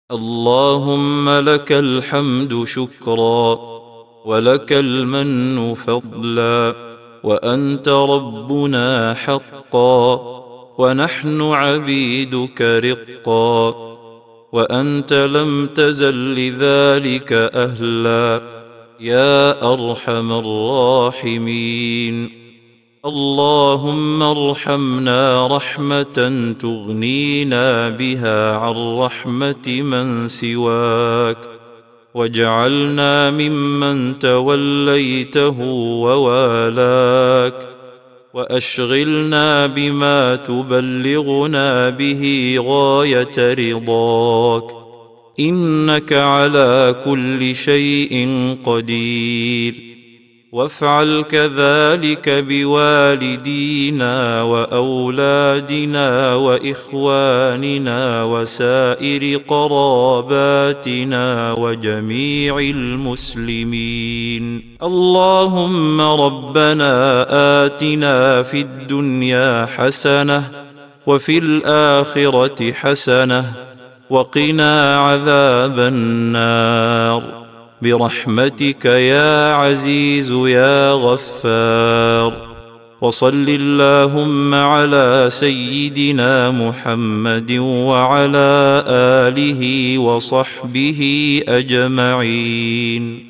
اللهم لك الحمد شكرا، ولك المن فضلا، وأنت ربنا حقا، ونحن عبيدك رقا، وأنت لم تزل لذلك أهلا يا أرحم الراحمين. اللهم ارحمنا رحمة تغنينا بها عن رحمة من سواك، واجعلنا ممن توليته ووالاك، وأشغلنا بما تبلغنا به غاية رضاك، إنك على كل شيء قدير. وافعل كذلك بوالدينا وأولادنا وإخواننا وسائر قراباتنا وجميع المسلمين. اللهم ربنا آتنا في الدنيا حسنة، وفي الآخرة حسنة، وقنا عذاب النار، برحمتك يا عزيز يا غفار. وصل اللهم على سيدنا محمد وعلى آله وصحبه أجمعين.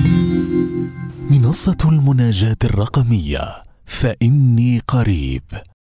منصة المناجاة الرقمية، فإني قريب.